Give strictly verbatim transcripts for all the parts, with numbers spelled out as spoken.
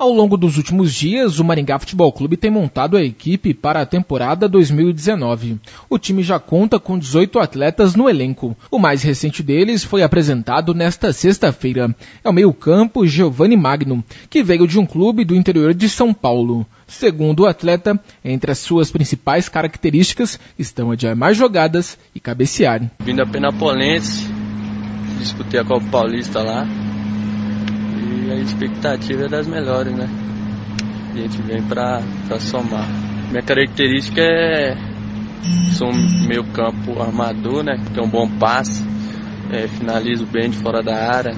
Ao longo dos últimos dias, o Maringá Futebol Clube tem montado a equipe para a temporada dois mil e dezenove. O time já conta com dezoito atletas no elenco. O mais recente deles foi apresentado nesta sexta-feira. É o meio-campo Giovanni Magno, que veio de um clube do interior de São Paulo. Segundo o atleta, entre as suas principais características estão a de armar jogadas e cabecear. Vim da Penapolense, disputei a Copa Paulista lá. E a expectativa é das melhores, né? A gente vem pra, pra somar. Minha característica é... Sou um meio campo armador, né? Tenho um bom passe. É, finalizo bem de fora da área.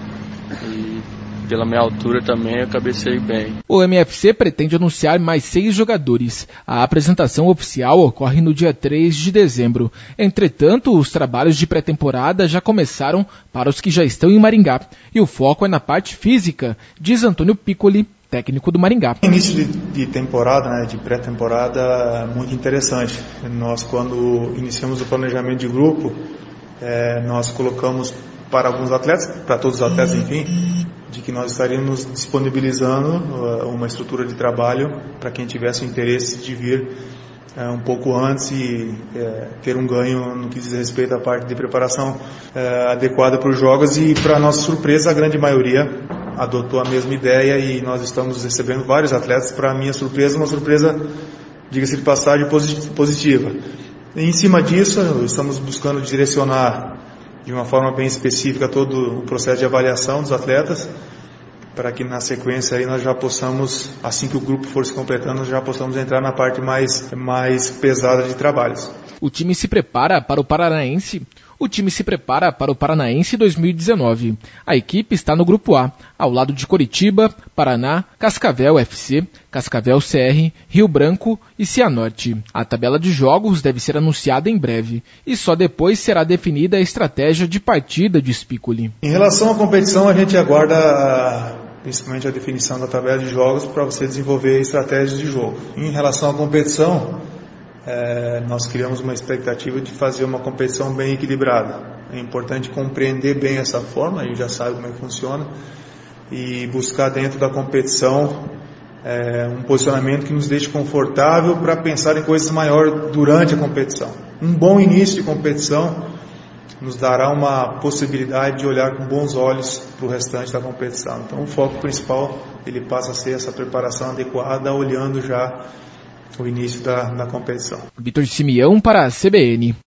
E pela minha altura também eu cabeceio bem. O M F C pretende anunciar mais seis jogadores. A apresentação oficial ocorre no dia três de dezembro. Entretanto, os trabalhos de pré-temporada já começaram para os que já estão em Maringá. E o foco é na parte física, diz Antônio Piccoli, técnico do Maringá. Início de, de temporada, né, de pré-temporada, muito interessante. Nós, quando iniciamos o planejamento de grupo, é, nós colocamos para alguns atletas, para todos os atletas, enfim, de que nós estaríamos disponibilizando uma estrutura de trabalho para quem tivesse o interesse de vir é, um pouco antes e é, ter um ganho no que diz respeito à parte de preparação é, adequada para os jogos. E, para nossa surpresa, a grande maioria adotou a mesma ideia e nós estamos recebendo vários atletas. Para minha surpresa, uma surpresa, diga-se de passagem, positiva. E, em cima disso, estamos buscando direcionar de uma forma bem específica todo o processo de avaliação dos atletas, para que na sequência aí nós já possamos, assim que o grupo for se completando, nós já possamos entrar na parte mais, mais pesada de trabalhos. O time se prepara para o Paranaense. O time se prepara para o Paranaense dois mil e dezenove. A equipe está no Grupo A, ao lado de Coritiba, Paraná, Cascavel F C, Cascavel C R, Rio Branco e Cianorte. A tabela de jogos deve ser anunciada em breve e só depois será definida a estratégia de partida de Piccoli. Em relação à competição, a gente aguarda principalmente a definição da tabela de jogos para você desenvolver estratégias de jogo. Em relação à competição, É, nós criamos uma expectativa de fazer uma competição bem equilibrada. É importante compreender bem essa forma, a gente já sabe como é que funciona, e buscar dentro da competição é, um posicionamento que nos deixe confortável para pensar em coisas maiores durante a competição. Um bom início de competição nos dará uma possibilidade de olhar com bons olhos para o restante da competição. Então o foco principal ele passa a ser essa preparação adequada, olhando já o início da, da competição. Vitor Simeão para a C B N.